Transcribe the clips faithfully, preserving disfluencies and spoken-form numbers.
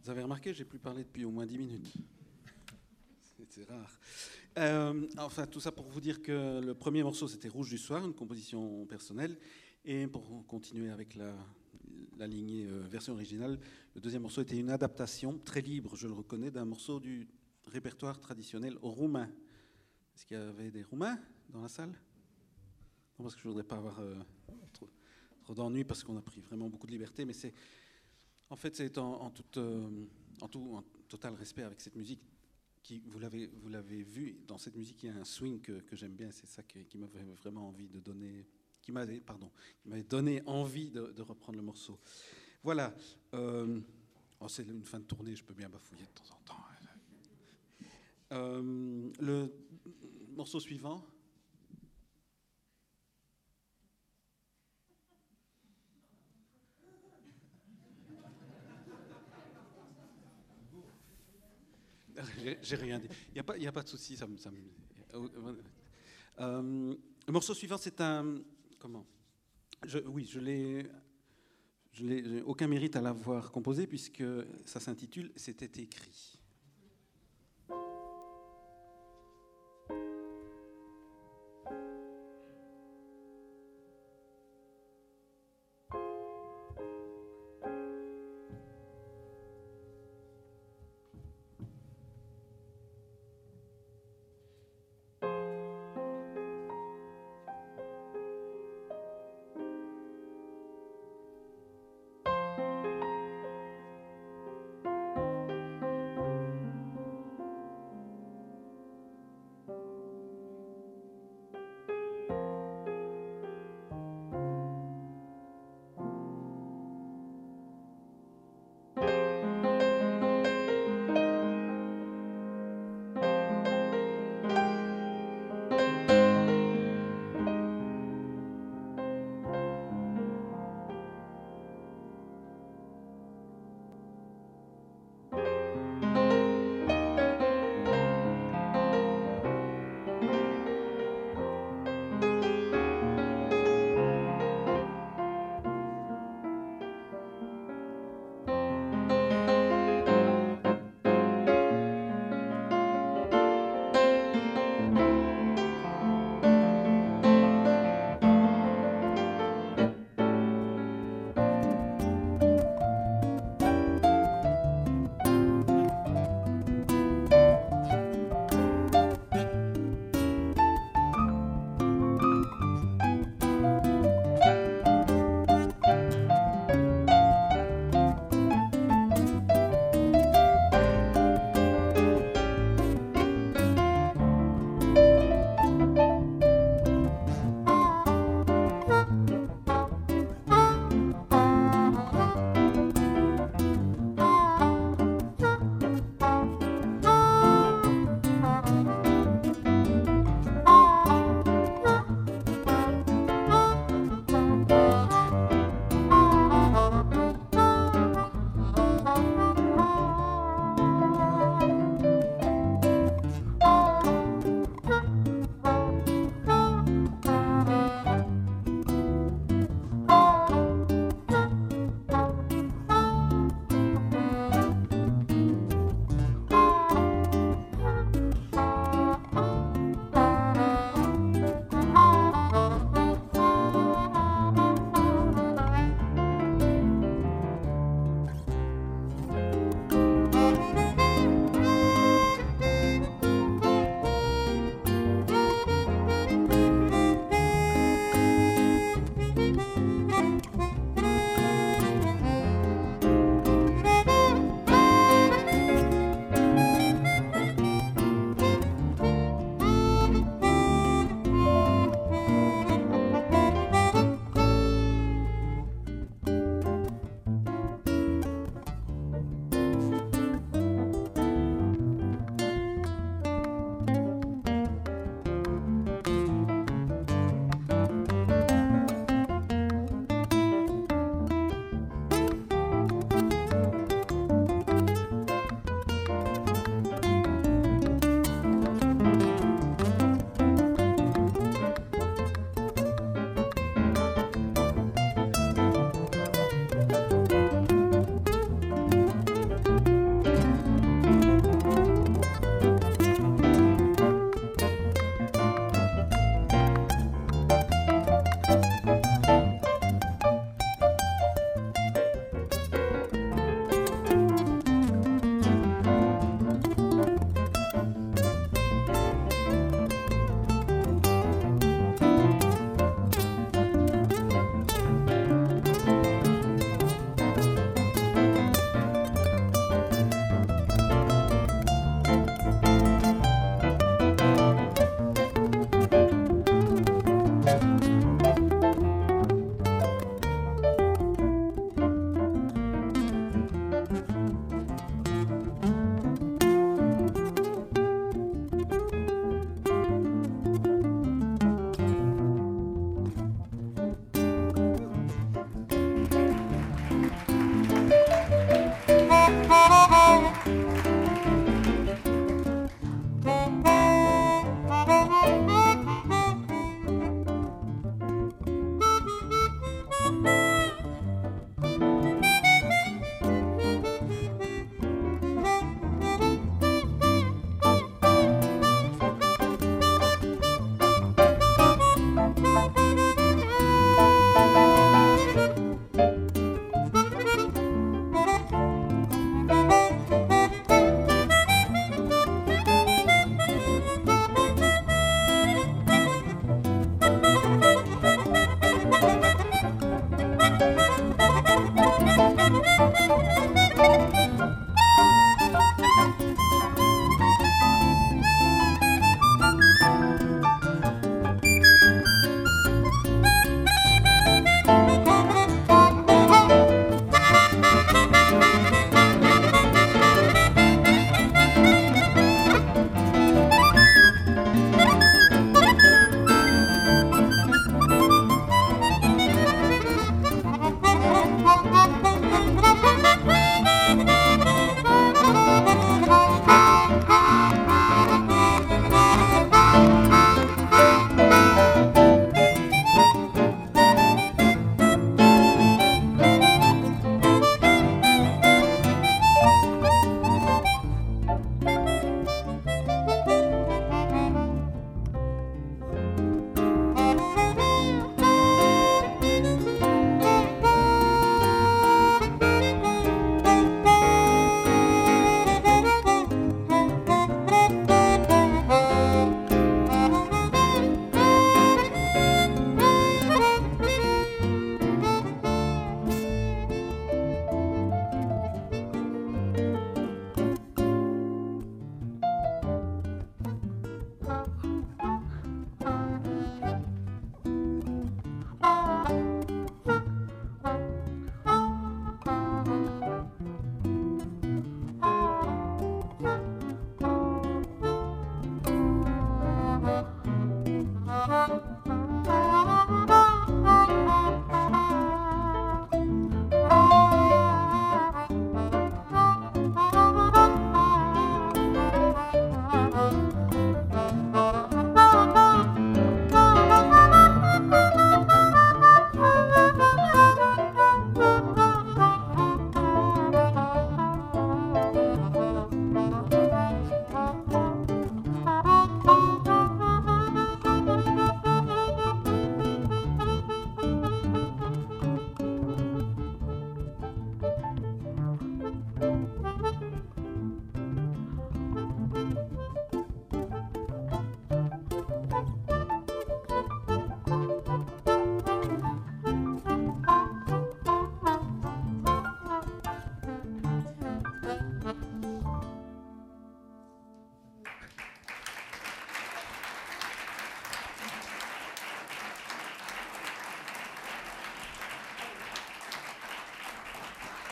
Vous avez remarqué, j'ai plus parlé depuis au moins dix minutes. C'est rare. Euh, enfin, tout ça pour vous dire que le premier morceau, c'était Rouge du soir, une composition personnelle. Et pour continuer avec la, la lignée euh, version originale, le deuxième morceau était une adaptation, très libre, je le reconnais, d'un morceau du répertoire traditionnel roumain. Est-ce qu'il y avait des Roumains dans la salle? Non, parce que je ne voudrais pas avoir euh, trop, trop d'ennuis, parce qu'on a pris vraiment beaucoup de liberté, mais c'est... En fait, c'est en, en, toute, euh, en, tout, en total respect avec cette musique. Qui, vous l'avez, vous l'avez vu, dans cette musique, il y a un swing que, que j'aime bien. C'est ça qui, qui m'avait vraiment envie de donner, qui m'avait, pardon, qui m'avait donné envie de, de reprendre le morceau. Voilà. Euh, oh, c'est une fin de tournée, je peux bien bafouiller de temps en temps. Euh, le morceau suivant. J'ai, j'ai rien dit. Il n'y a pas, il y a pas de souci. Ça me, ça me... Euh, le morceau suivant, c'est un... Comment je, Oui, je l'ai... Je n'ai aucun mérite à l'avoir composé, puisque ça s'intitule « C'était écrit ».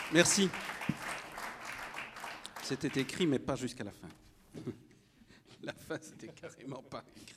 Merci. C'était écrit, mais pas jusqu'à la fin. La fin, c'était carrément pas écrit.